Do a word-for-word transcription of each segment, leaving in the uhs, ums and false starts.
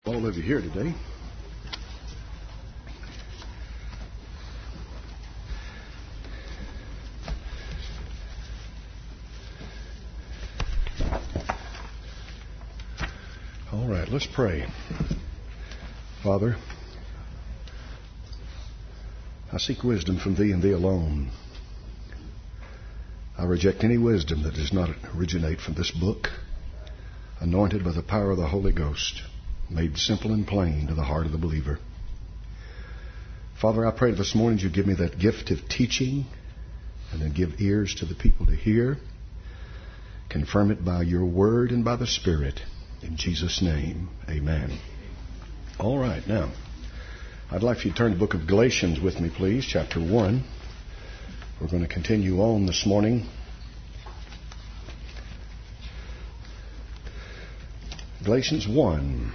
All of you here today. All right, let's pray. Father, I seek wisdom from Thee and Thee alone. I reject any wisdom that does not originate from this book, anointed by the power of the Holy Ghost, made simple and plain to the heart of the believer. Father, I pray this morning You give me that gift of teaching, and then give ears to the people to hear. Confirm it by Your word and by the Spirit. In Jesus' name, amen. All right, now, I'd like for you to turn to the book of Galatians with me, please, chapter one. We're going to continue on this morning. Galatians one.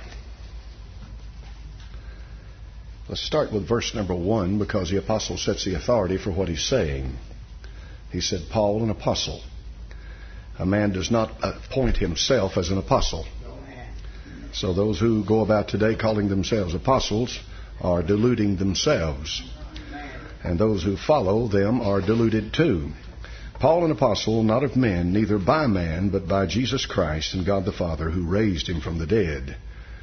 Let's start with verse number one, because the apostle sets the authority for what he's saying. He said, Paul, an apostle. A man does not appoint himself as an apostle. So those who go about today calling themselves apostles are deluding themselves. And those who follow them are deluded too. Paul, an apostle, not of men, neither by man, but by Jesus Christ and God the Father, who raised Him from the dead.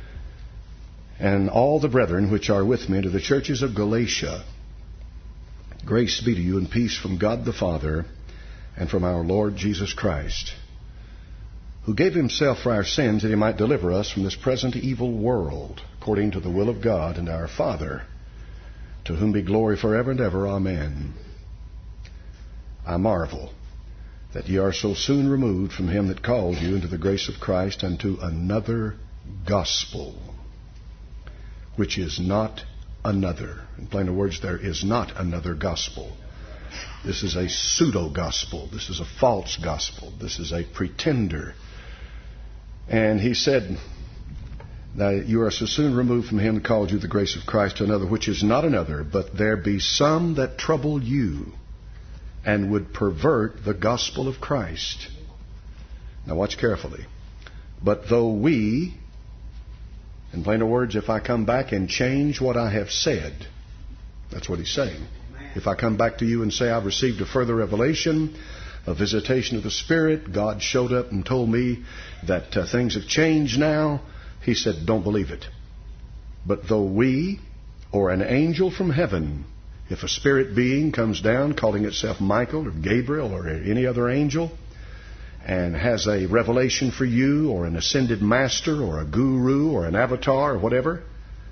And all the brethren which are with me to the churches of Galatia, grace be to you and peace from God the Father and from our Lord Jesus Christ, who gave Himself for our sins that He might deliver us from this present evil world, according to the will of God and our Father, to whom be glory forever and ever. Amen. I marvel that ye are so soon removed from Him that called you into the grace of Christ unto another gospel, which is not another. In plainer words, there is not another gospel. This is a pseudo-gospel. This is a false gospel. This is a pretender. And he said that you are so soon removed from Him that called you the grace of Christ to another, which is not another, but there be some that trouble you and would pervert the gospel of Christ. Now watch carefully. But though we, in plainer words, if I come back and change what I have said, that's what he's saying. If I come back to you and say I've received a further revelation, a visitation of the Spirit, God showed up and told me that uh, things have changed now, he said, don't believe it. But though we, or an angel from heaven, if a spirit being comes down calling itself Michael or Gabriel or any other angel and has a revelation for you, or an ascended master or a guru or an avatar or whatever,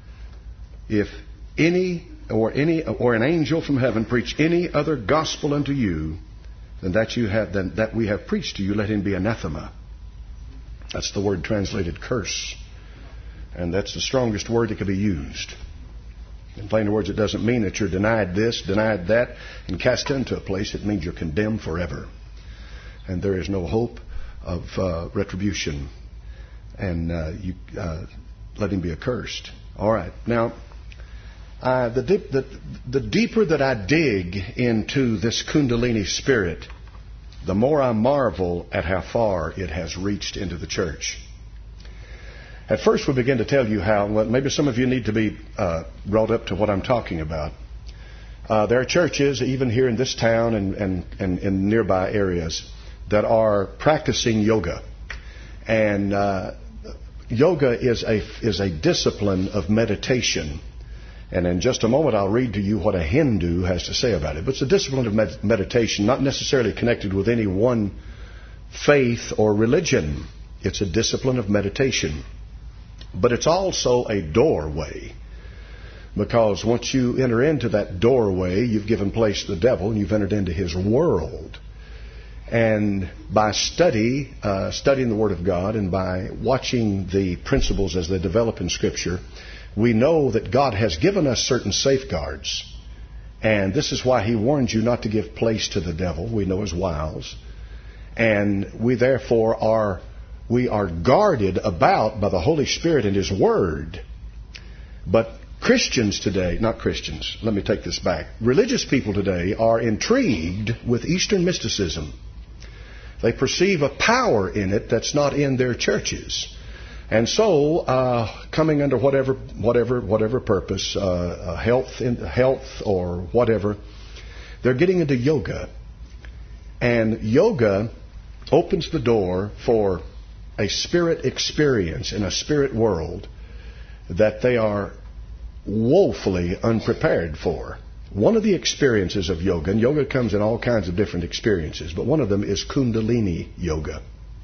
if any or any or an angel from heaven preach any other gospel unto you than that you have than that we have preached to you, let him be anathema. That's the word translated curse. And that's the strongest word that could be used. In plain words, it doesn't mean that you're denied this, denied that, and cast into a place. It means you're condemned forever. And there is no hope of uh, retribution. And uh, you uh, let him be accursed. All right. Now, uh, the, dip, the, the deeper that I dig into this Kundalini spirit, the more I marvel at how far it has reached into the church. At first, we begin to tell you how, well, maybe some of you need to be uh, brought up to what I'm talking about. Uh, there are churches, even here in this town and, and, and in nearby areas, that are practicing yoga. And uh, yoga is a, is a discipline of meditation. And in just a moment, I'll read to you what a Hindu has to say about it. But it's a discipline of med- meditation, not necessarily connected with any one faith or religion. It's a discipline of meditation. But it's also a doorway, because once you enter into that doorway, you've given place to the devil and you've entered into his world. And by study, uh, studying the Word of God and by watching the principles as they develop in Scripture, we know that God has given us certain safeguards. And this is why He warns you not to give place to the devil. We know his wiles. And we therefore are... We are guarded about by the Holy Spirit and His Word. But Christians today, not Christians, let me take this back. Religious people today are intrigued with Eastern mysticism. They perceive a power in it that's not in their churches. And so, uh, coming under whatever, whatever, whatever purpose, uh, uh, health, in, health or whatever, they're getting into yoga. And yoga opens the door for a spirit experience in a spirit world that they are woefully unprepared for. One of the experiences of yoga, and yoga comes in all kinds of different experiences, but one of them is Kundalini yoga.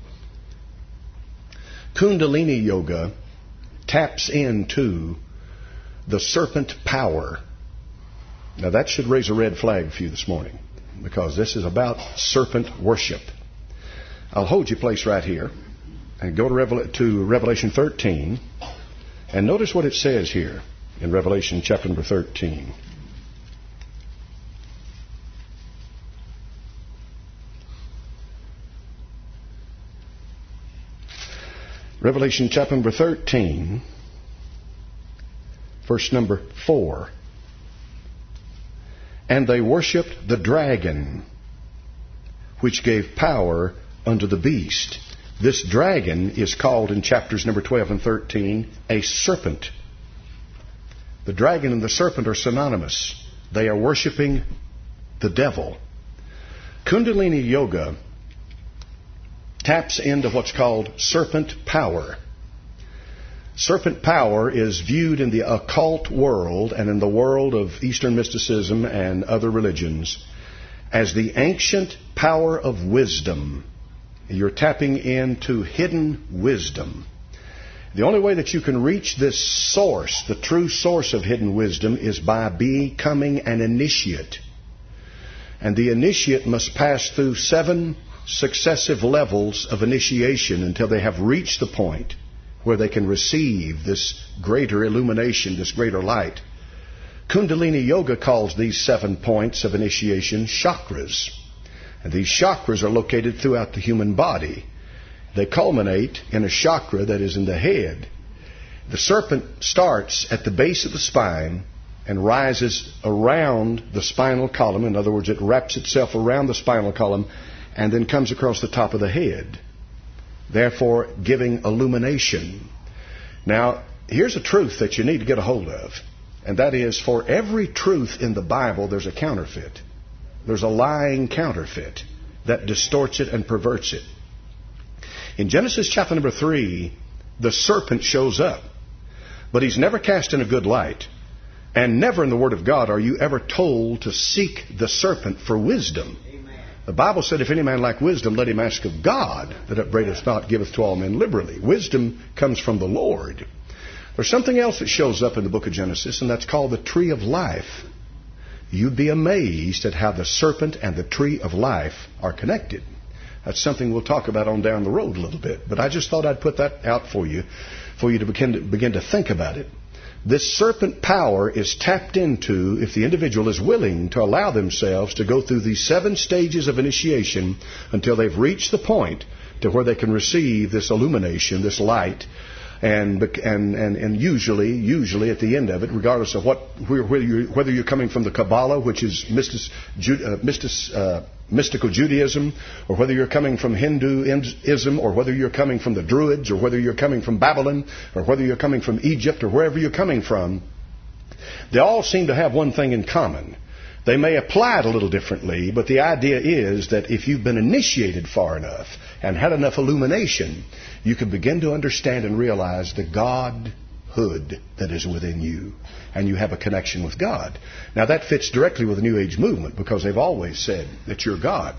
Kundalini yoga taps into the serpent power. Now that should raise a red flag for you this morning, because this is about serpent worship. I'll hold your place right here and go to, Revel- to Revelation thirteen, and notice what it says here in Revelation chapter number thirteen. Revelation chapter number thirteen, verse number four. And they worshipped the dragon, which gave power unto the beast. This dragon is called in chapters number twelve and thirteen a serpent. The dragon and the serpent are synonymous. They are worshiping the devil. Kundalini yoga taps into what's called serpent power. Serpent power is viewed in the occult world and in the world of Eastern mysticism and other religions as the ancient power of wisdom. You're tapping into hidden wisdom. The only way that you can reach this source, the true source of hidden wisdom, is by becoming an initiate. And the initiate must pass through seven successive levels of initiation until they have reached the point where they can receive this greater illumination, this greater light. Kundalini Yoga calls these seven points of initiation chakras. And these chakras are located throughout the human body. They culminate in a chakra that is in the head. The serpent starts at the base of the spine and rises around the spinal column. In other words, it wraps itself around the spinal column and then comes across the top of the head, therefore giving illumination. Now, here's a truth that you need to get a hold of, and that is, for every truth in the Bible, there's a counterfeit. There's a lying counterfeit that distorts it and perverts it. In Genesis chapter number three, the serpent shows up, but he's never cast in a good light. And never in the Word of God are you ever told to seek the serpent for wisdom. Amen. The Bible said, if any man lack wisdom, let him ask of God, that upbraideth not, giveth to all men liberally. Wisdom comes from the Lord. There's something else that shows up in the book of Genesis, and that's called the tree of life. You'd be amazed at how the serpent and the tree of life are connected. That's something we'll talk about on down the road a little bit. But I just thought I'd put that out for you, for you to begin to, begin to think about it. This serpent power is tapped into if the individual is willing to allow themselves to go through these seven stages of initiation until they've reached the point to where they can receive this illumination, this light. And, and and and usually, usually at the end of it, regardless of what, whether you're, whether you're coming from the Kabbalah, which is mystic, uh, mystic, uh, mystical Judaism, or whether you're coming from Hinduism, or whether you're coming from the Druids, or whether you're coming from Babylon, or whether you're coming from Egypt, or wherever you're coming from, they all seem to have one thing in common. They may apply it a little differently, but the idea is that if you've been initiated far enough and had enough illumination, you can begin to understand and realize the Godhood that is within you, and you have a connection with God. Now that fits directly with the New Age movement, because they've always said that you're God.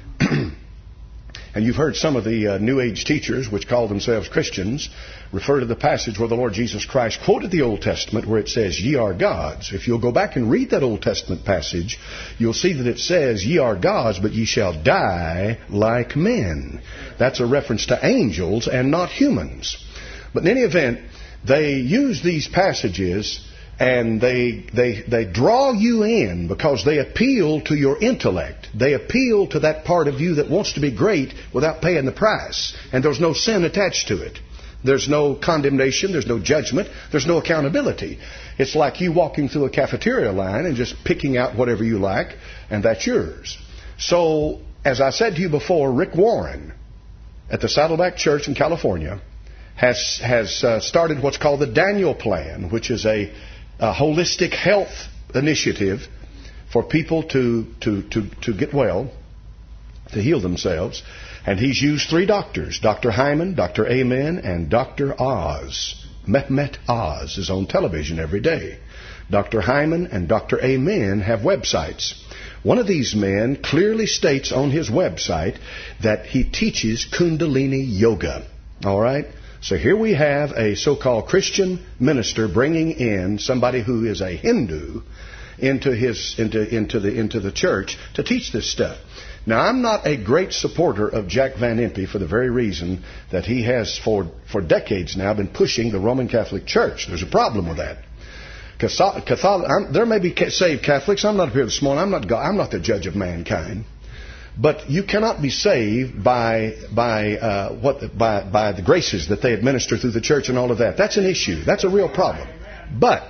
And you've heard some of the uh, New Age teachers, which call themselves Christians, refer to the passage where the Lord Jesus Christ quoted the Old Testament, where it says, ye are gods. If you'll go back and read that Old Testament passage, you'll see that it says, ye are gods, but ye shall die like men. That's a reference to angels and not humans. But in any event, they use these passages and they, they, they draw you in because they appeal to your intellect. They appeal to that part of you that wants to be great without paying the price. And there's no sin attached to it. There's no condemnation. There's no judgment. There's no accountability. It's like you walking through a cafeteria line and just picking out whatever you like, and that's yours. So, as I said to you before, Rick Warren at the Saddleback Church in California has has uh, started what's called the Daniel Plan, which is a, a holistic health initiative for people to, to, to, to get well, to heal themselves. And he's used three doctors, Doctor Hyman, Doctor Amen, and Doctor Oz. Mehmet Oz is on television every day. Doctor Hyman and Doctor Amen have websites. One of these men clearly states on his website that he teaches Kundalini Yoga. All right? So here we have a so-called Christian minister bringing in somebody who is a Hindu into his into into the into the church to teach this stuff. Now, I'm not a great supporter of Jack Van Impe for the very reason that he has for for decades now been pushing the Roman Catholic Church. There's a problem with that. Catholic, I'm, there may be saved Catholics. I'm not up here this morning. I'm not God, I'm not the judge of mankind. But you cannot be saved by by uh, what by by the graces that they administer through the church and all of that. That's an issue. That's a real problem. But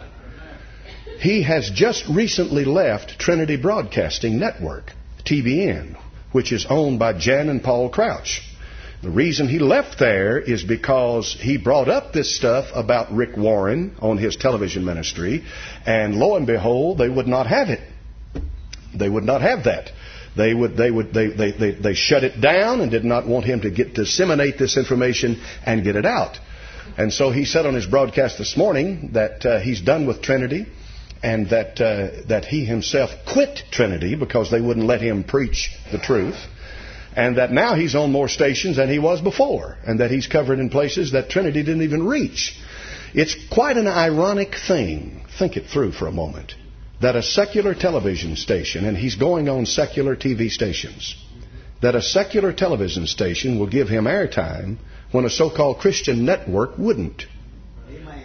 he has just recently left Trinity Broadcasting Network, T B N, which is owned by Jan and Paul Crouch. The reason he left there is because he brought up this stuff about Rick Warren on his television ministry, and lo and behold, they would not have it. They would not have that. They would, they would, they, they, they, they shut it down and did not want him to get disseminate this information and get it out. And so he said on his broadcast this morning that uh, he's done with Trinity, and that uh, that he himself quit Trinity because they wouldn't let him preach the truth, and that now he's on more stations than he was before, and that he's covered in places that Trinity didn't even reach. It's quite an ironic thing. Think it through for a moment. That a secular television station, and he's going on secular T V stations, that a secular television station will give him airtime when a so-called Christian network wouldn't. Amen.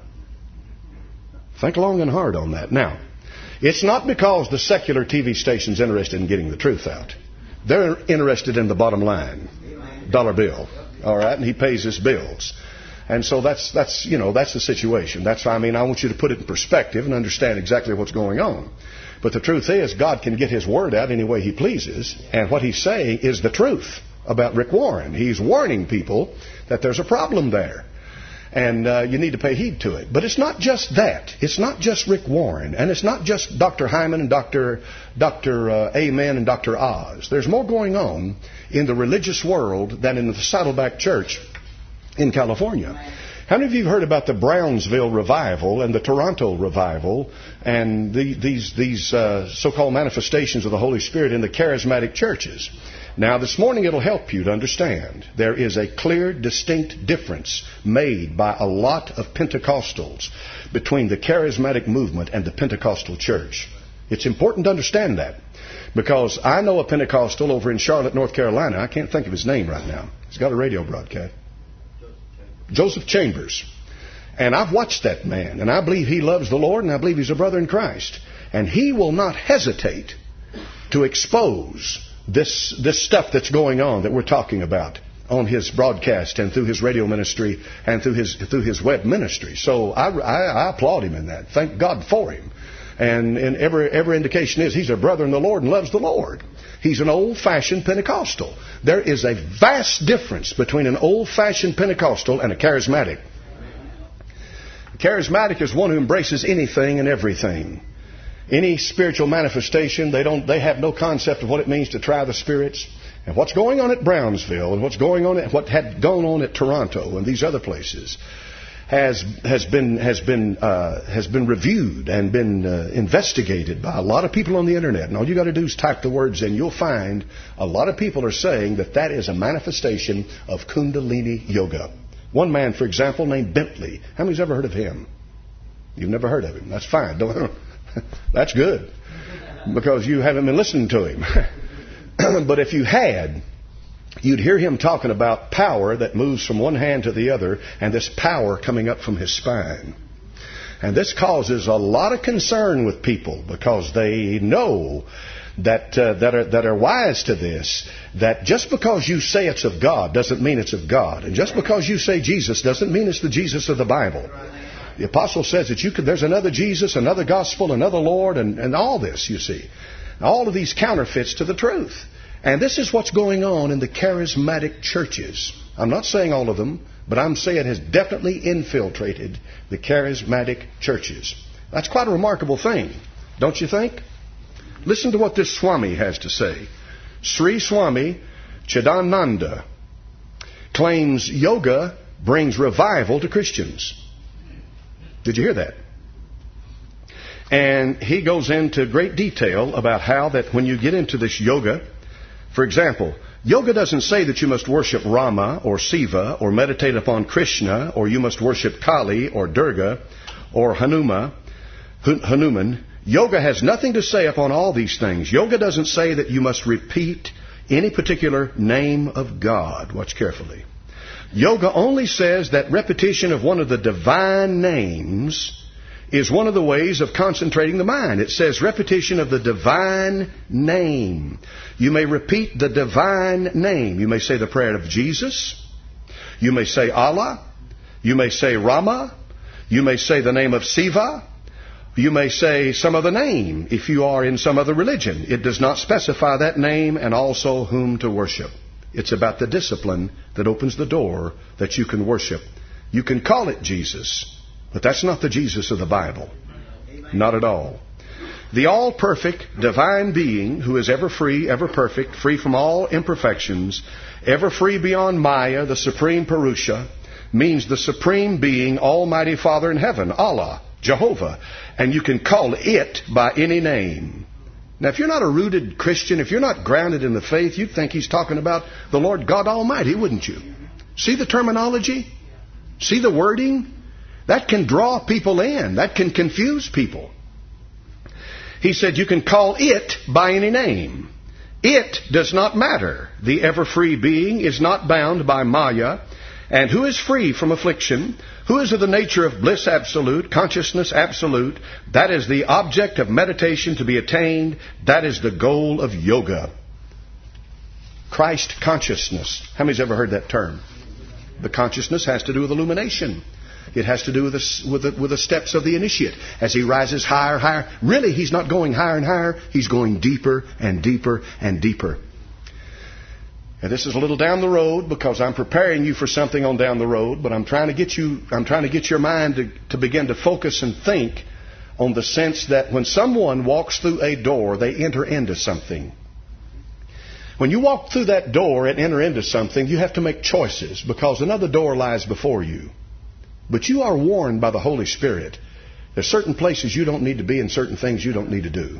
Think long and hard on that. Now, it's not because the secular T V station's interested in getting the truth out. They're interested in the bottom line, dollar bill. All right, and he pays his bills. And so that's, that's, you know, that's the situation. That's why, I mean, I want you to put it in perspective and understand exactly what's going on. But the truth is, God can get His word out any way He pleases. And what He's saying is the truth about Rick Warren. He's warning people that there's a problem there. And uh, you need to pay heed to it. But it's not just that. It's not just Rick Warren. And it's not just Doctor Hyman and Doctor Doctor Uh, Amen and Doctor Oz. There's more going on in the religious world than in the Saddleback Church in California. How many of you have heard about the Brownsville revival and the Toronto revival and the, these these uh, so-called manifestations of the Holy Spirit in the charismatic churches? Now, this morning it'll help you to understand there is a clear, distinct difference made by a lot of Pentecostals between the charismatic movement and the Pentecostal church. It's important to understand that, because I know a Pentecostal over in Charlotte, North Carolina. I can't think of his name right now. He's got a radio broadcast. Joseph Chambers. And I've watched that man, and I believe he loves the Lord, and I believe he's a brother in Christ. And he will not hesitate to expose this this stuff that's going on that we're talking about on his broadcast and through his radio ministry and through his through his web ministry. So I, I, I applaud him in that. Thank God for him. And, and every every indication is he's a brother in the Lord and loves the Lord. He's an old-fashioned Pentecostal. There is a vast difference between an old-fashioned Pentecostal and a charismatic. A charismatic is one who embraces anything and everything. Any spiritual manifestation, they don't they have no concept of what it means to try the spirits. And what's going on at Brownsville and what's going on at what had gone on at Toronto and these other places has has been has been uh, has been reviewed and been uh, investigated by a lot of people on the internet. And all you got to do is type the words in. You'll find a lot of people are saying that that is a manifestation of Kundalini Yoga. One man, for example, named Bentley. How many's ever heard of him? You've never heard of him. That's fine. Don't, that's good, because you haven't been listening to him. But if you had, you'd hear him talking about power that moves from one hand to the other, and this power coming up from his spine. And this causes a lot of concern with people, because they know that uh, that are that are wise to this, that just because you say it's of God doesn't mean it's of God, and just because you say Jesus doesn't mean it's the Jesus of the Bible. The apostle says that you could, there's another Jesus, another gospel, another Lord, and, and all this, you see. All of these counterfeits to the truth. And this is what's going on in the charismatic churches. I'm not saying all of them, but I'm saying it has definitely infiltrated the charismatic churches. That's quite a remarkable thing, don't you think? Listen to what this Swami has to say. Sri Swami Chidananda claims yoga brings revival to Christians. Did you hear that? And he goes into great detail about how that when you get into this yoga, for example, yoga doesn't say that you must worship Rama or Siva or meditate upon Krishna or you must worship Kali or Durga or Hanuma, Hanuman. Yoga has nothing to say upon all these things. Yoga doesn't say that you must repeat any particular name of God. Watch carefully. Yoga only says that repetition of one of the divine names is one of the ways of concentrating the mind. It says repetition of the divine name. You may repeat the divine name. You may say the prayer of Jesus. You may say Allah. You may say Rama. You may say the name of Siva. You may say some other name if you are in some other religion. It does not specify that name and also whom to worship. It's about the discipline that opens the door that you can worship. You can call it Jesus, but that's not the Jesus of the Bible. Not at all. The all-perfect divine being who is ever free, ever perfect, free from all imperfections, ever free beyond Maya, the supreme Purusha, means the supreme being, Almighty Father in heaven, Allah, Jehovah. And you can call it by any name. Now, if you're not a rooted Christian, if you're not grounded in the faith, you'd think he's talking about the Lord God Almighty, wouldn't you? See the terminology? See the wording? That can draw people in. That can confuse people. He said you can call it by any name. It does not matter. The ever-free being is not bound by Maya. And who is free from affliction? Who is of the nature of bliss absolute, consciousness absolute? That is the object of meditation to be attained. That is the goal of yoga. Christ consciousness. How many's ever heard that term? The consciousness has to do with illumination. It has to do with the, with, the, with the steps of the initiate. As he rises higher, higher. Really, he's not going higher and higher. He's going deeper and deeper and deeper. And this is a little down the road because I'm preparing you for something on down the road, but I'm trying to get you, I'm trying to get your mind to, to begin to focus and think on the sense that when someone walks through a door, they enter into something. When you walk through that door and enter into something, you have to make choices because another door lies before you. But you are warned by the Holy Spirit. There's certain places you don't need to be and certain things you don't need to do.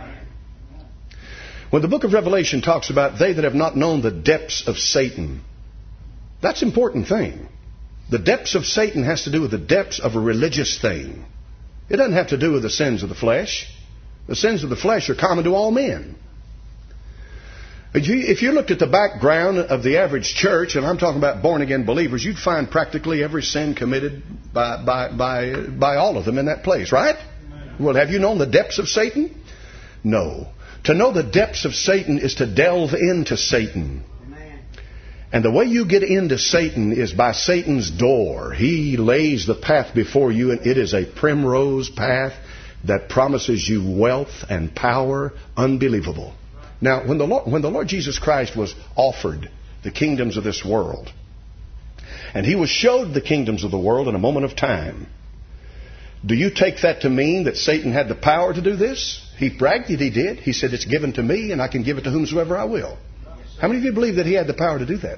When the book of Revelation talks about they that have not known the depths of Satan, that's an important thing. The depths of Satan has to do with the depths of a religious thing. It doesn't have to do with the sins of the flesh. The sins of the flesh are common to all men. If you looked at the background of the average church, and I'm talking about born-again believers, you'd find practically every sin committed by, by, by, by all of them in that place, right? Well, have you known the depths of Satan? No. To know the depths of Satan is to delve into Satan. And the way you get into Satan is by Satan's door. He lays the path before you, and it is a primrose path that promises you wealth and power unbelievable. Now, when the Lord, when the Lord Jesus Christ was offered the kingdoms of this world, and He was showed the kingdoms of the world in a moment of time, do you take that to mean that Satan had the power to do this? He bragged that he did. He said, it's given to me and I can give it to whomsoever I will. How many of you believe that he had the power to do that?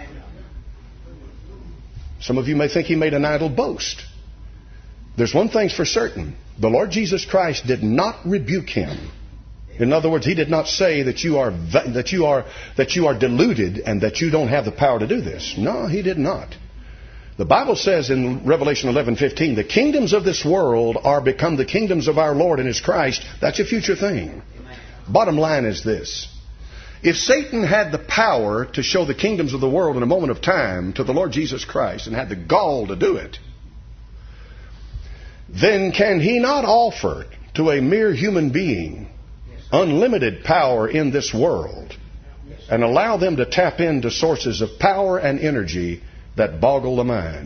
Some of you may think he made an idle boast. There's one thing's for certain. The Lord Jesus Christ did not rebuke him. In other words, He did not say that you are that you are that you are deluded and that you don't have the power to do this. No, He did not. The Bible says in Revelation eleven fifteen, the kingdoms of this world are become the kingdoms of our Lord and His Christ. That's a future thing. Bottom line is this. If Satan had the power to show the kingdoms of the world in a moment of time to the Lord Jesus Christ and had the gall to do it, then can he not offer to a mere human being unlimited power in this world and allow them to tap into sources of power and energy that boggle the mind?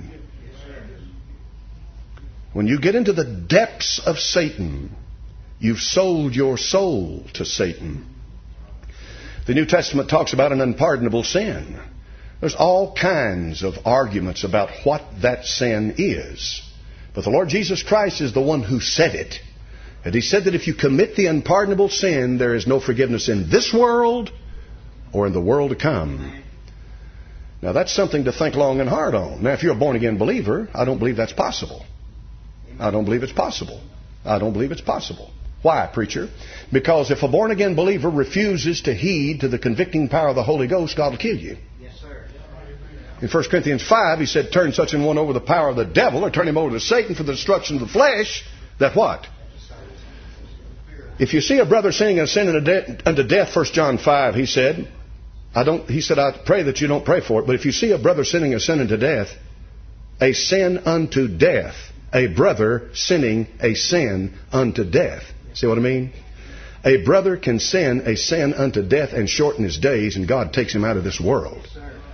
When you get into the depths of Satan, you've sold your soul to Satan. The New Testament talks about an unpardonable sin. There's all kinds of arguments about what that sin is. But the Lord Jesus Christ is the one who said it. And He said that if you commit the unpardonable sin, there is no forgiveness in this world or in the world to come. Now that's something to think long and hard on. Now if you're a born-again believer, I don't believe that's possible. I don't believe it's possible. I don't believe it's possible. Why, preacher? Because if a born-again believer refuses to heed to the convicting power of the Holy Ghost, God will kill you. Yes, sir. In First Corinthians five, He said, turn such an one over the power of the devil, or turn him over to Satan for the destruction of the flesh, that what? If you see a brother sinning a sin unto death, First John five, he said, I don't. He said, I pray that you don't pray for it. But if you see a brother sinning a sin unto death, a sin unto death, a brother sinning a sin unto death. See what I mean? A brother can sin a sin unto death and shorten his days, and God takes him out of this world.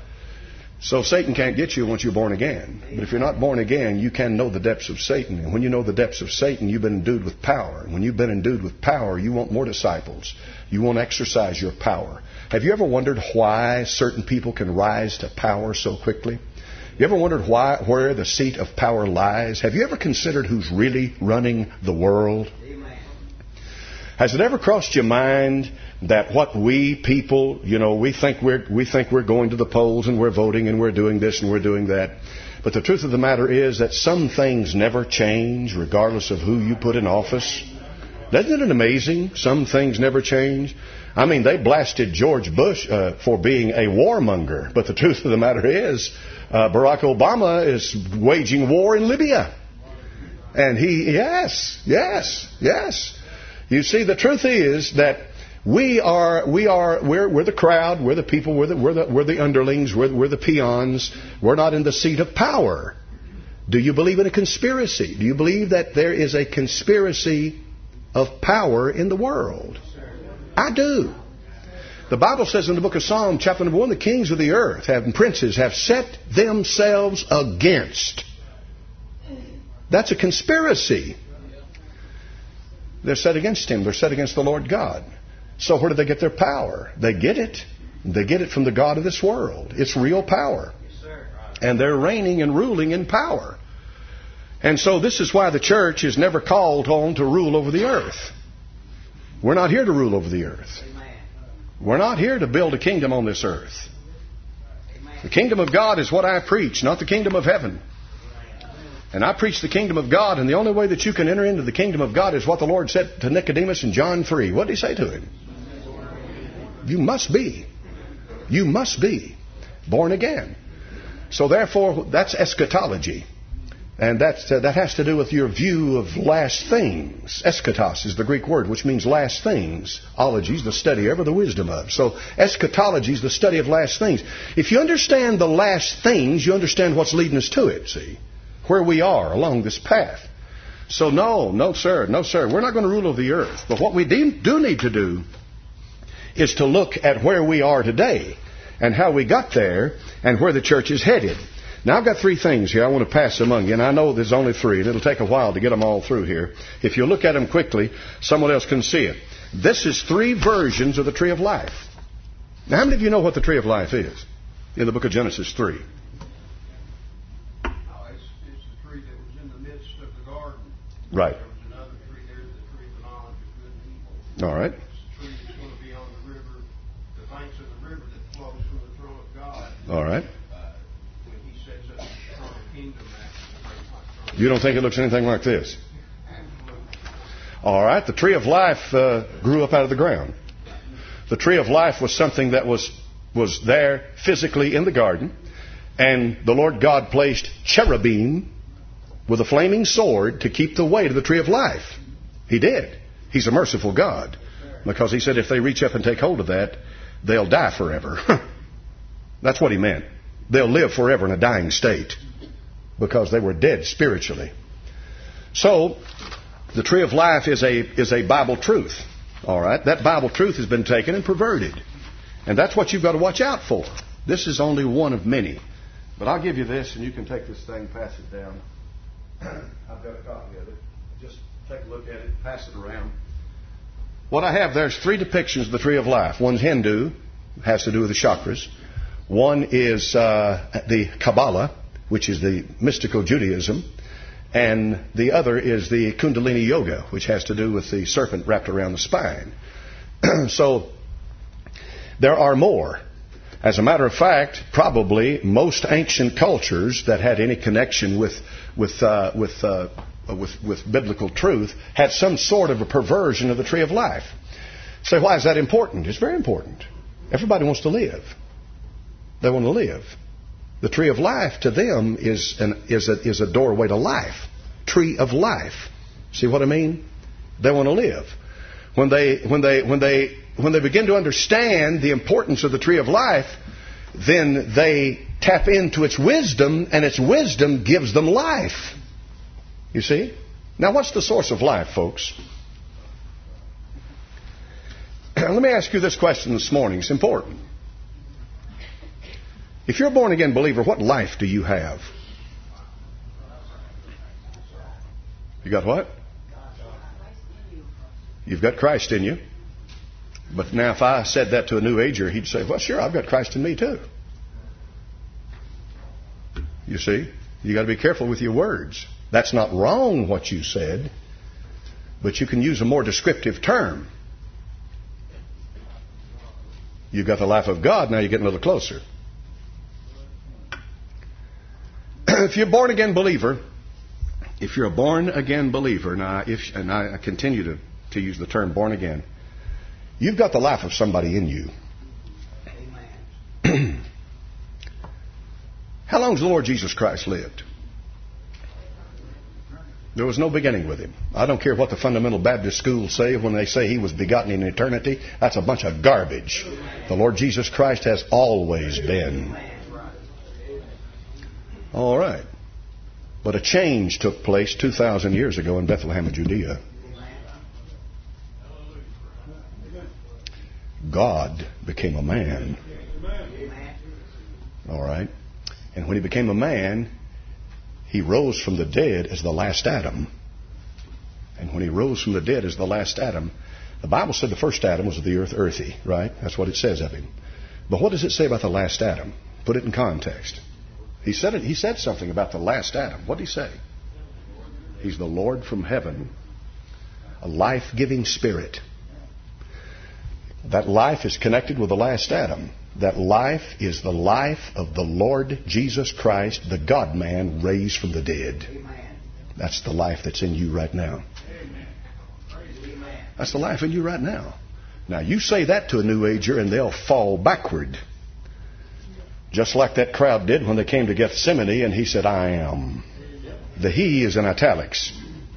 So Satan can't get you once you're born again. But if you're not born again, you can know the depths of Satan. And when you know the depths of Satan, you've been endued with power. And when you've been endued with power, you want more disciples. You want to exercise your power. Have you ever wondered why certain people can rise to power so quickly? You ever wondered why, where the seat of power lies? Have you ever considered who's really running the world? Amen. Has it ever crossed your mind that what we people, you know, we think we're we think we're going to the polls and we're voting and we're doing this and we're doing that. But the truth of the matter is that some things never change regardless of who you put in office. Isn't it amazing? Some things never change. I mean, they blasted George Bush uh, for being a warmonger. But the truth of the matter is, uh, Barack Obama is waging war in Libya. And he, yes, yes, yes. You see, the truth is that we are, we are, we're, we're the crowd, we're the people, we're the, we're the, we're the underlings, we're, we're the peons. We're not in the seat of power. Do you believe in a conspiracy? Do you believe that there is a conspiracy of power in the world? I do. The Bible says in the book of Psalm, chapter number one, the kings of the earth have, and princes have set themselves against. That's a conspiracy. They're set against Him. They're set against the Lord God. So where do they get their power? They get it. They get it from the God of this world. It's real power. And they're reigning and ruling in power. And so this is why the church is never called on to rule over the earth. We're not here to rule over the earth. We're not here to build a kingdom on this earth. The kingdom of God is what I preach, not the kingdom of heaven. And I preach the kingdom of God, and the only way that you can enter into the kingdom of God is what the Lord said to Nicodemus in John three. What did He say to him? You must be. You must be born again. So therefore, that's eschatology. And that's, uh, that has to do with your view of last things. Eschatos is the Greek word, which means last things. Ology is the study of or the wisdom of. So eschatology is the study of last things. If you understand the last things, you understand what's leading us to it, see? Where we are along this path. So no, no sir, no sir. We're not going to rule over the earth. But what we do need to do is to look at where we are today and how we got there and where the church is headed. Now, I've got three things here I want to pass among you, and I know there's only three, and it'll take a while to get them all through here. If you look at them quickly, someone else can see it. This is three versions of the tree of life. Now, how many of you know what the tree of life is in the book of Genesis three? Oh, it's, it's the tree that was in the midst of the garden. Right. There was another tree there, the tree of the knowledge of good and evil. All right. It's the tree that's going to be on the river, the banks of the river that flows from the throne of God. All right. Kingdom. You don't think it looks anything like this? All right. The tree of life uh, grew up out of the ground. The tree of life was something that was was there physically in the garden, and the Lord God placed cherubim with a flaming sword to keep the way to the tree of life. He did. He's a merciful God, because He said if they reach up and take hold of that, they'll die forever. That's what He meant. They'll live forever in a dying state because they were dead spiritually. So, the tree of life is a is a Bible truth. All right? That Bible truth has been taken and perverted. And that's what you've got to watch out for. This is only one of many. But I'll give you this, and you can take this thing, pass it down. I've got a copy of it. Just take a look at it, pass it around. What I have there is three depictions of the tree of life. One's Hindu, has to do with the chakras. One is uh, the Kabbalah, which is the mystical Judaism, and the other is the Kundalini Yoga, which has to do with the serpent wrapped around the spine. So there are more. As a matter of fact, probably most ancient cultures that had any connection with with uh, with, uh, with with biblical truth had some sort of a perversion of the tree of life. Say, why is that important? It's very important. Everybody wants to live. They want to live. The tree of life to them is an is a is a doorway to life. Tree of life. See what I mean? They want to live. When they when they when they when they begin to understand the importance of the tree of life, then they tap into its wisdom, and its wisdom gives them life. You see? Now, what's the source of life, folks? Let me ask you this question this morning. It's important. If you're a born-again believer, what life do you have? You got what? You've got Christ in you. But now if I said that to a New Ager, he'd say, well, sure, I've got Christ in me too. You see? You got to be careful with your words. That's not wrong what you said, but you can use a more descriptive term. You've got the life of God, now you're getting a little closer. If you're a born-again believer, if you're a born-again believer, now if, and I continue to, to use the term born-again, you've got the life of somebody in you. Amen. How long has the Lord Jesus Christ lived? There was no beginning with him. I don't care what the fundamental Baptist schools say when they say he was begotten in eternity. That's a bunch of garbage. The Lord Jesus Christ has always been. All right. But a change took place two thousand years ago in Bethlehem of Judea. God became a man. All right. And when he became a man, he rose from the dead as the last Adam. And when he rose from the dead as the last Adam, the Bible said the first Adam was of the earth earthy, right? That's what it says of him. But what does it say about the last Adam? Put it in context. He said it, he said something about the last Adam. What did he say? He's the Lord from heaven, a life-giving spirit. That life is connected with the last Adam. That life is the life of the Lord Jesus Christ, the God-man raised from the dead. That's the life that's in you right now. That's the life in you right now. Now, you say that to a New Ager and they'll fall backward. Just like that crowd did when they came to Gethsemane and he said, I am. The he is in italics.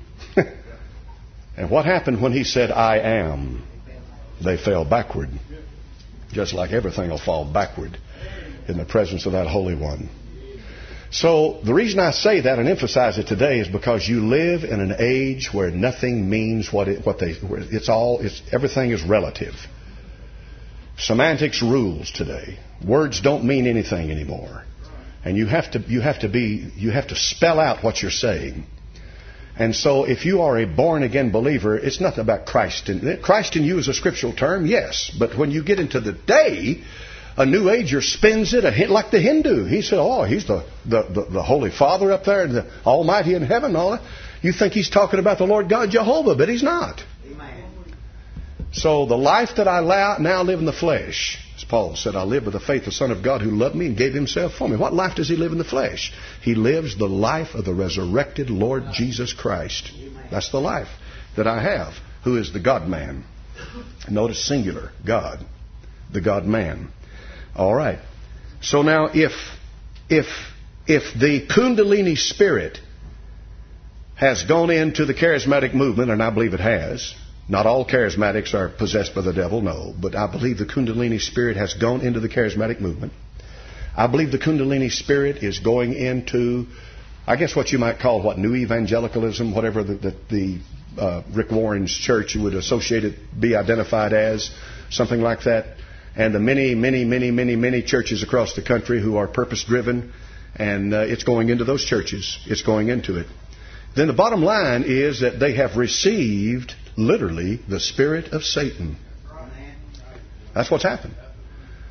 And what happened when he said, I am? They fell backward. Just like everything will fall backward in the presence of that Holy One. So the reason I say that and emphasize it today is because you live in an age where nothing means what it, what they. It's all. It's everything is relative. Semantics rules today. Words don't mean anything anymore, and you have to you have to be you have to spell out what you're saying. And so if you are a born-again believer, it's nothing about Christ. In, Christ in you is a scriptural term, yes. But when you get into the day, a New Ager spins it a, like the Hindu. He said, oh, he's the, the, the, the Holy Father up there, the Almighty in heaven and all that. You think he's talking about the Lord God Jehovah, but he's not. Amen. So the life that I now live in the flesh, as Paul said, I live with the faith of the Son of God who loved me and gave himself for me. What life does he live in the flesh? He lives the life of the resurrected Lord Jesus Christ. That's the life that I have, who is the God-man. Notice singular, God, the God-man. All right. So now if, if, if the Kundalini spirit has gone into the charismatic movement, and I believe it has. Not all charismatics are possessed by the devil, no. But I believe the Kundalini spirit has gone into the charismatic movement. I believe the Kundalini spirit is going into, I guess what you might call, what, new evangelicalism, whatever the, the, the uh, Rick Warren's church would associate it, be identified as, something like that. And the many, many, many, many, many churches across the country who are purpose-driven, and uh, it's going into those churches. It's going into it. Then the bottom line is that they have received literally the spirit of Satan. That's what's happened.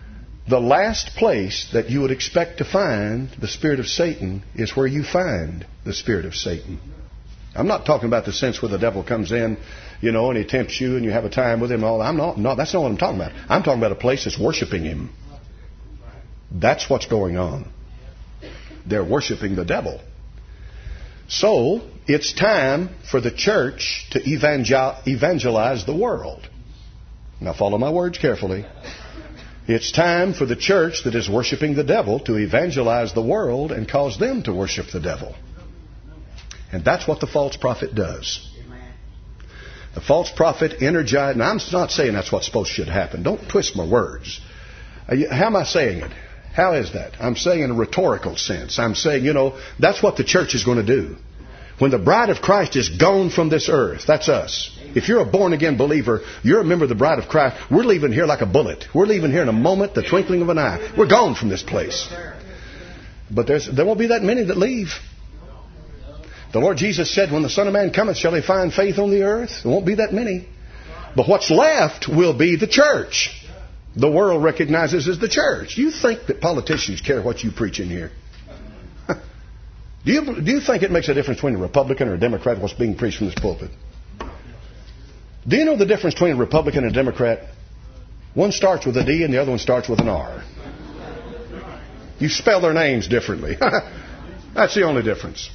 The last place that you would expect to find the spirit of Satan is where you find the spirit of Satan. I'm not talking about the sense where the devil comes in, you know, and he tempts you and you have a time with him and all. I'm not, no, that's not what I'm talking about. I'm talking about a place that's worshiping him. That's what's going on. They're worshiping the devil. So, it's time for the church to evangel- evangelize the world. Now follow my words carefully. It's time for the church that is worshiping the devil to evangelize the world and cause them to worship the devil. And that's what the false prophet does. The false prophet energized, and I'm not saying that's what's supposed to should happen. Don't twist my words. How am I saying it? How is that? I'm saying in a rhetorical sense. I'm saying, you know, that's what the church is going to do. When the bride of Christ is gone from this earth, that's us. If you're a born-again believer, you're a member of the bride of Christ, we're leaving here like a bullet. We're leaving here in a moment, the twinkling of an eye. We're gone from this place. But there's, there won't be that many that leave. The Lord Jesus said, when the Son of Man cometh, shall he find faith on the earth? There won't be that many. But what's left will be the church. The world recognizes as the church. Do you think that politicians care what you preach in here? Do you, do you think it makes a difference between a Republican or a Democrat what's being preached from this pulpit? Do you know the difference between a Republican and a Democrat? One starts with a D and the other one starts with an R. You spell their names differently. That's the only difference.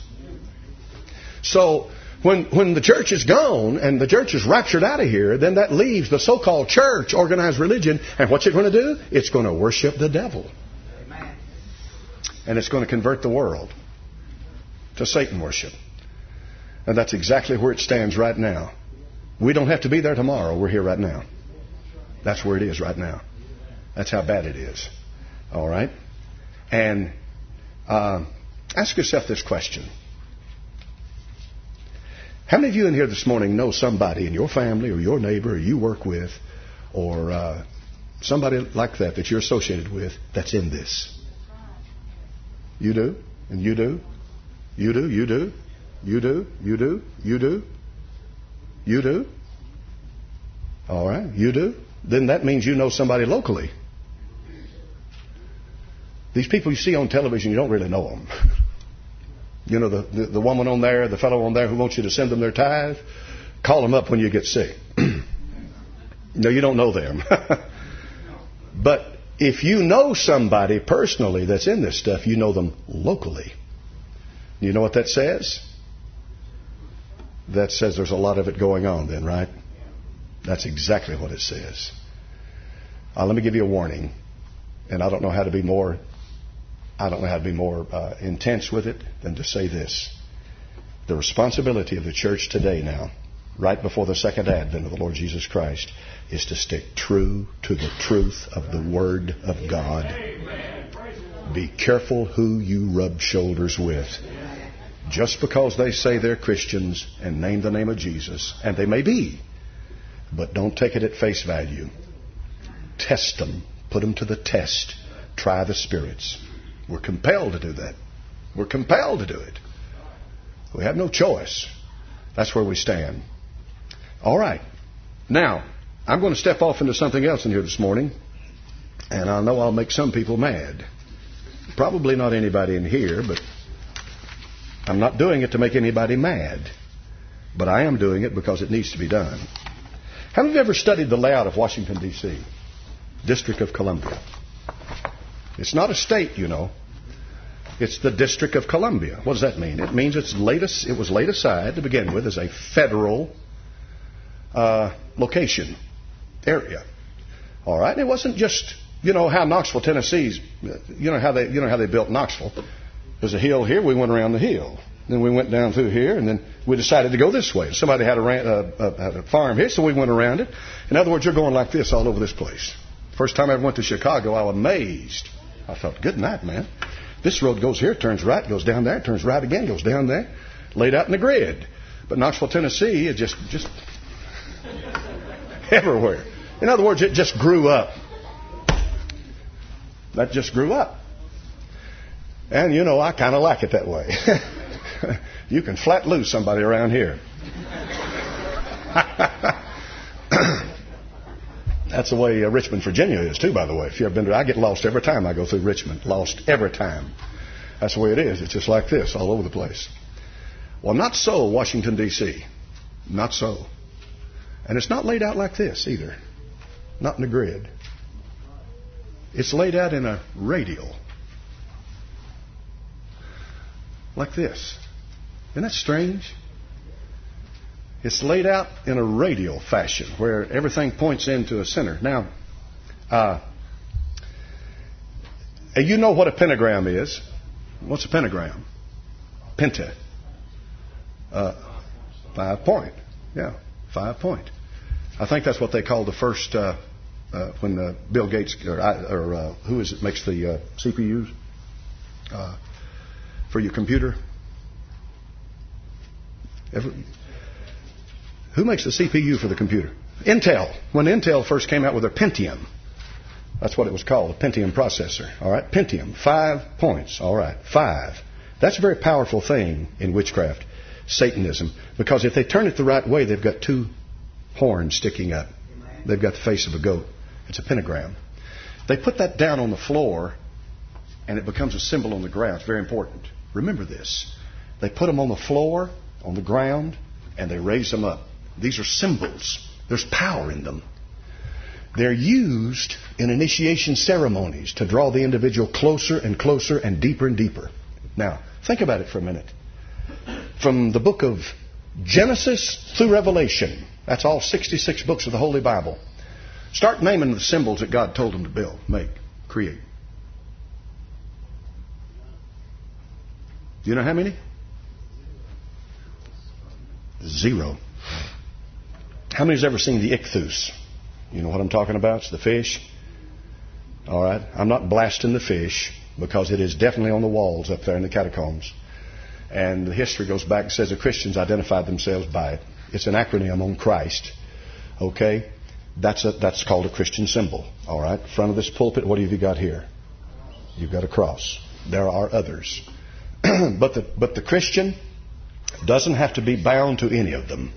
So when when the church is gone and the church is raptured out of here, then that leaves the so-called church, organized religion. And what's it going to do? It's going to worship the devil. And it's going to convert the world to Satan worship. And that's exactly where it stands right now. We don't have to be there tomorrow. We're here right now. That's where it is right now. That's how bad it is. All right? And uh, ask yourself this question. How many of you in here this morning know somebody in your family or your neighbor or you work with or uh, somebody like that that you're associated with that's in this? You do? And you do? You do? You do? You do? You do? You do? You do? All right, you do? Then that means you know somebody locally. These people you see on television, you don't really know them. You know, the, the, the woman on there, the fellow on there who wants you to send them their tithe, call them up when you get sick. No, you don't know them. But if you know somebody personally that's in this stuff, you know them locally. You know what that says? That says there's a lot of it going on then, right? That's exactly what it says. Uh, let me give you a warning. And I don't know how to be more, I don't know how to be more uh, intense with it than to say this. The responsibility of the church today now, right before the second advent of the Lord Jesus Christ, is to stick true to the truth of the Word of God. Be careful who you rub shoulders with. Just because they say they're Christians and name the name of Jesus, and they may be, but don't take it at face value. Test them. Put them to the test. Try the spirits. We're compelled to do that. We're compelled to do it. We have no choice. That's where we stand. All right. Now, I'm going to step off into something else in here this morning, and I know I'll make some people mad. Probably not anybody in here, but I'm not doing it to make anybody mad. But I am doing it because it needs to be done. How many of you ever studied the layout of Washington, D C? District of Columbia. It's not a state, you know. It's the District of Columbia. What does that mean? It means it's laid as, it was laid aside to begin with as a federal uh, location, area. All right? And it wasn't just, you know, how Knoxville, Tennessee's, you know how they, you know how they built Knoxville. There's a hill here. We went around the hill. Then we went down through here, and then we decided to go this way. Somebody had a, uh, had a farm here, so we went around it. In other words, you're going like this all over this place. First time I ever went to Chicago, I was amazed. I thought, good night, man. This road goes here, turns right, goes down there, turns right again, goes down there. Laid out in the grid. But Knoxville, Tennessee, is just, just everywhere. In other words, it just grew up. That just grew up. And, you know, I kind of like it that way. You can flat loose somebody around here. uh, That's the way uh, Richmond, Virginia is too, by the way. If you've ever been to, I get lost every time I go through Richmond. Lost every time. That's the way it is. It's just like this all over the place. Well, not so Washington, D C Not so. And it's not laid out like this either. Not in a grid. It's laid out in a radial. Like this. Isn't that strange? It's laid out in a radial fashion where everything points into a center. Now, uh, you know what a pentagram is. What's a pentagram? Penta. Uh, five point. Yeah, five point. I think that's what they call the first, uh, uh, when uh, Bill Gates, or, or uh, who is it, makes the uh, C P Us uh, for your computer? Ever, who makes the C P U for the computer? Intel. When Intel first came out with their Pentium, that's what it was called, a Pentium processor. All right, Pentium, five points. All right, five. That's a very powerful thing in witchcraft, Satanism, because if they turn it the right way, they've got two horns sticking up. They've got the face of a goat. It's a pentagram. They put that down on the floor, and it becomes a symbol on the ground. It's very important. Remember this. They put them on the floor, on the ground, and they raise them up. These are symbols. There's power in them. They're used in initiation ceremonies to draw the individual closer and closer and deeper and deeper. Now, think about it for a minute. From the book of Genesis through Revelation, that's all sixty-six books of the Holy Bible. Start naming the symbols that God told them to build, make, create. Do you know how many? Zero. How many's ever seen the ichthus? You know what I'm talking about? It's the fish. All right. I'm not blasting the fish because it is definitely on the walls up there in the catacombs. And the history goes back and says the Christians identified themselves by it. It's an acronym on Christ. Okay? That's a, that's called a Christian symbol. All right? Front of this pulpit, what have you got here? You've got a cross. There are others. but the but the Christian doesn't have to be bound to any of them.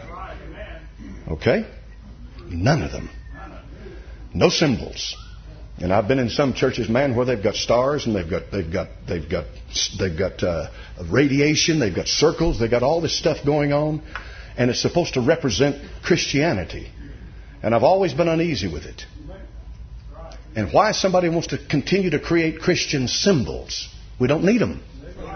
Okay? None of them. No symbols. And I've been in some churches, man, where they've got stars and they've got they've got they've got they've got uh, radiation, they've got circles, they've got all this stuff going on, and it's supposed to represent Christianity. And I've always been uneasy with it. And why somebody wants to continue to create Christian symbols? We don't need them.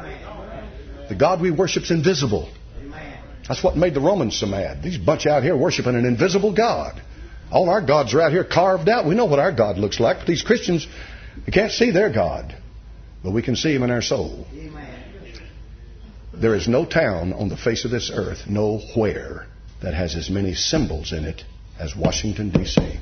The God we worship's invisible. That's what made the Romans so mad. These bunch out here worshiping an invisible God. All our gods are out here carved out. We know what our God looks like. But these Christians, we can't see their God. But we can see Him in our soul. There is no town on the face of this earth, nowhere, that has as many symbols in it as Washington, D C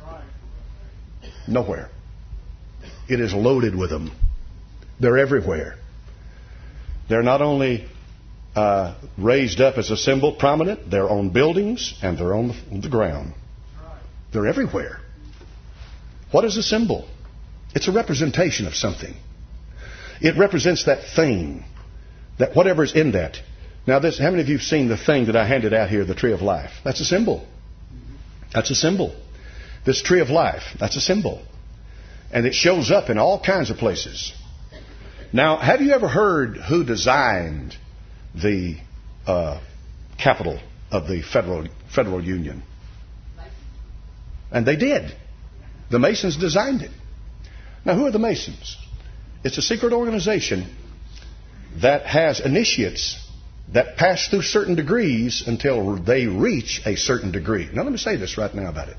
Nowhere. It is loaded with them. They're everywhere. They're not only uh, raised up as a symbol, prominent, they're on buildings and they're on the, on the ground. They're everywhere. What is a symbol? It's a representation of something. It represents that thing, that whatever's in that. Now, this, how many of you have seen the thing that I handed out here, the tree of life? That's a symbol. That's a symbol. This tree of life, that's a symbol. And it shows up in all kinds of places. Now, have you ever heard who designed the uh, capital of the Federal Federal Union? And they did. The Masons designed it. Now, who are the Masons? It's a secret organization that has initiates that pass through certain degrees until they reach a certain degree. Now, let me say this right now about it.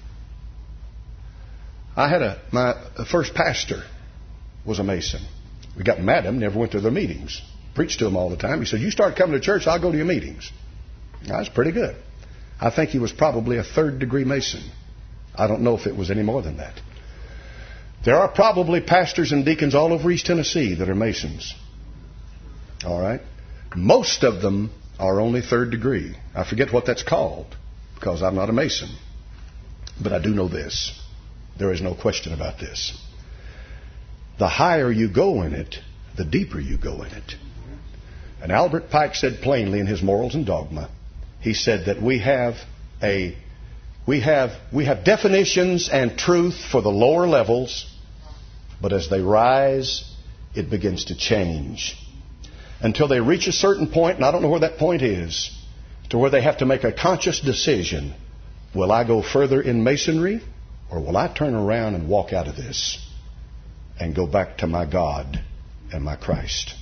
I had a, my first pastor was a Mason. We got mad at him, never went to their meetings. Preached to him all the time. He said, you start coming to church, I'll go to your meetings. That's pretty good. I think he was probably a third degree Mason. I don't know if it was any more than that. There are probably pastors and deacons all over East Tennessee that are Masons. All right? Most of them are only third degree. I forget what that's called because I'm not a Mason. But I do know this. There is no question about this. The higher you go in it, the deeper you go in it. And Albert Pike said plainly in his Morals and Dogma, he said that we have a We have, we have definitions and truth for the lower levels, but as they rise, it begins to change. Until they reach a certain point, and I don't know where that point is, to where they have to make a conscious decision. Will I go further in Masonry, or will I turn around and walk out of this and go back to my God and my Christ?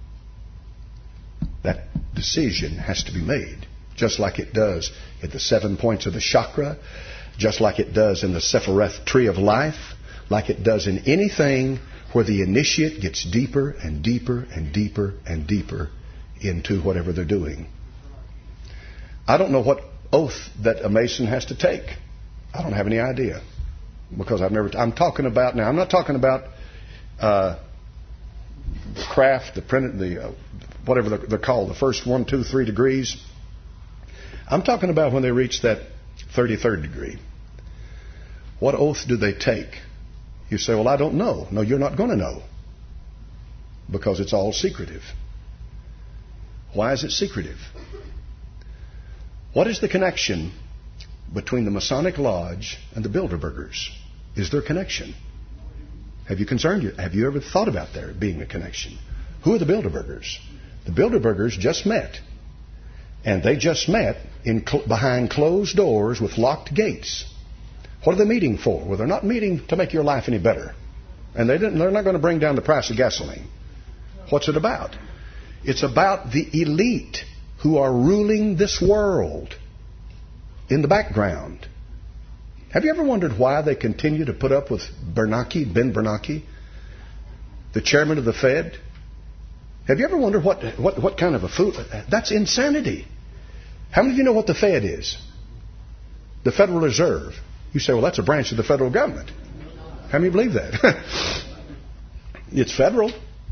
That decision has to be made, just like it does at the seven points of the chakra, just like it does in the Sephiroth tree of life, like it does in anything where the initiate gets deeper and deeper and deeper and deeper into whatever they're doing. I don't know what oath that a Mason has to take. I don't have any idea, because I've never. I'm talking about now. I'm not talking about uh, the craft, the print, the uh, whatever they're, they're called, the first one, two, three degrees. I'm talking about when they reach that thirty-third degree. What oath do they take? You say, well, I don't know. No, you're not going to know, because it's all secretive. Why is it secretive? What is the connection between the Masonic Lodge and the Bilderbergers? Is there a connection? Have you concerned you? Have you ever thought about there being a connection? Who are the Bilderbergers? The Bilderbergers just met. And they just met in cl- behind closed doors with locked gates. What are they meeting for? Well, they're not meeting to make your life any better. And they didn't, they're not going to bring down the price of gasoline. What's it about? It's about the elite who are ruling this world in the background. Have you ever wondered why they continue to put up with Bernanke, Ben Bernanke, the chairman of the Fed? Have you ever wondered what, what, what kind of a fool? That's insanity. How many of you know what the Fed is? The Federal Reserve. You say, well, that's a branch of the federal government. How many believe that? It's federal.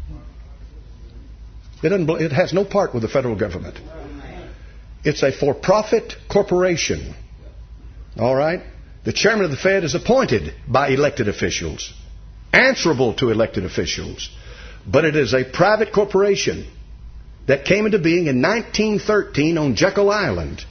It, doesn't, it has no part with the federal government. It's a for-profit corporation. All right? The chairman of the Fed is appointed by elected officials, answerable to elected officials. But it is a private corporation that came into being in nineteen thirteen on Jekyll Island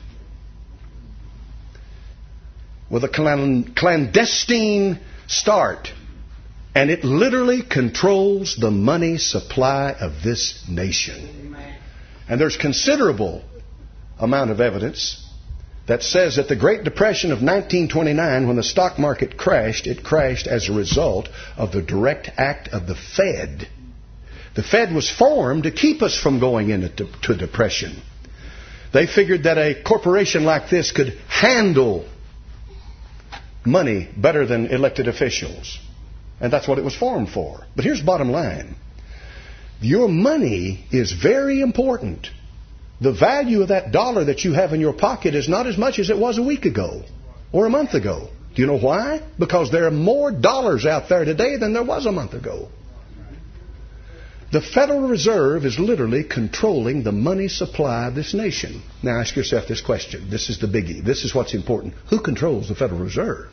with a clandestine start. And it literally controls the money supply of this nation. And there's considerable amount of evidence that says that the Great Depression of nineteen twenty-nine, when the stock market crashed, it crashed as a result of the direct act of the Fed. The Fed was formed to keep us from going into to depression. They figured that a corporation like this could handle money better than elected officials. And that's what it was formed for. But here's the bottom line. Your money is very important. The value of that dollar that you have in your pocket is not as much as it was a week ago or a month ago. Do you know why? Because there are more dollars out there today than there was a month ago. The Federal Reserve is literally controlling the money supply of this nation. Now ask yourself this question. This is the biggie. This is what's important. Who controls the Federal Reserve?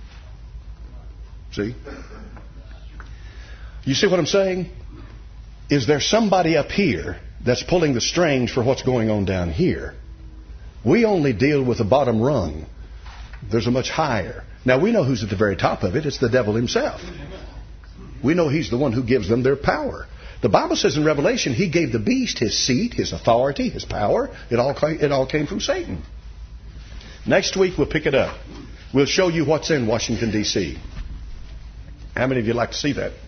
See? You see what I'm saying? Is there somebody up here that's pulling the strings for what's going on down here? We only deal with the bottom rung. There's a much higher. Now we know who's at the very top of it. It's the devil himself. We know he's the one who gives them their power. The Bible says in Revelation, he gave the beast his seat, his authority, his power. It all, it all came from Satan. Next week we'll pick it up. We'll show you what's in Washington, D C How many of you like to see that?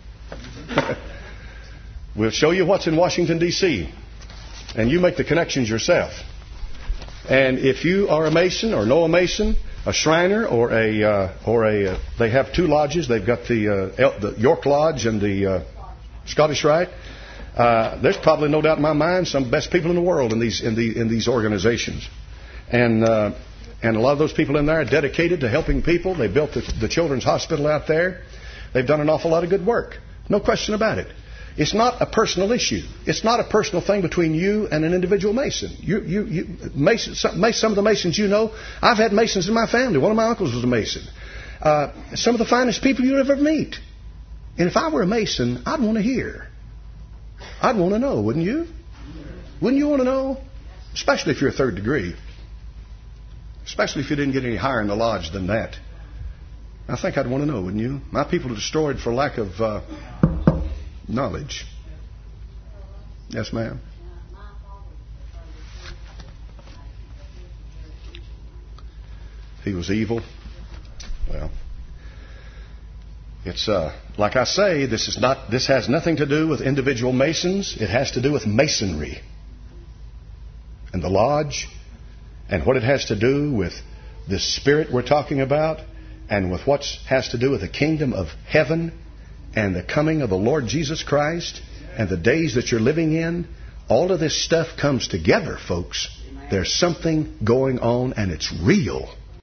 We'll show you what's in Washington, D C And you make the connections yourself. And if you are a Mason or know a Mason, a Shriner or a, uh, or a, uh, they have two lodges. They've got the, uh, El- the York Lodge and the uh, Scottish Rite. Uh, there's probably no doubt in my mind some of the best people in the world in these in the in these organizations, and uh, and a lot of those people in there are dedicated to helping people. They built the, the children's hospital out there. They've done an awful lot of good work. No question about it. It's not a personal issue. It's not a personal thing between you and an individual Mason. You, you, you, Mason, some, some of the Masons you know, I've had Masons in my family. One of my uncles was a Mason. Uh, some of the finest people you'll ever meet. And if I were a Mason, I'd want to hear. I'd want to know, wouldn't you? Wouldn't you want to know? Especially if you're a third degree. Especially if you didn't get any higher in the lodge than that. I think I'd want to know, wouldn't you? My people are destroyed for lack of uh, knowledge. Yes, ma'am. He was evil. Well, it's uh, like I say, this is not. This has nothing to do with individual Masons. It has to do with Masonry and the lodge, and what it has to do with the spirit we're talking about, and with what has to do with the kingdom of heaven and the coming of the Lord Jesus Christ and the days that you're living in. All of this stuff comes together, folks. There's something going on, and it's real.